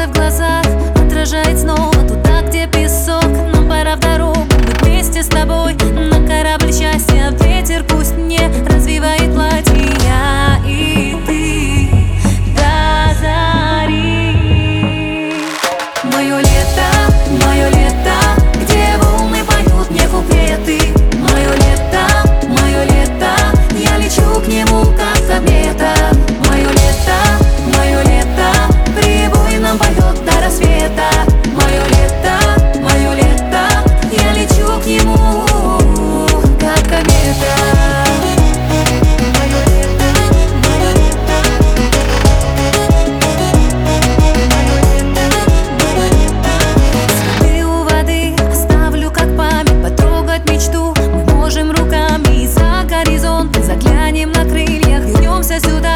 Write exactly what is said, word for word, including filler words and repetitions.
в глазах отражает снова туда, где песок. Нам пора в дорогу, мы вместе с тобой на корабль счастья. Ветер пусть не развивает платье, я и ты до зари. Мое лето, мое лето, где волны поют мне куплеты. Мое лето, мое лето, я лечу к нему как комета. Мое лето, мое лето, прибой нам поет до рассвета. Мое лето, мое лето, я лечу к нему как комета. Мечту мы можем руками за горизонт, заглянем на крыльях, вернемся сюда.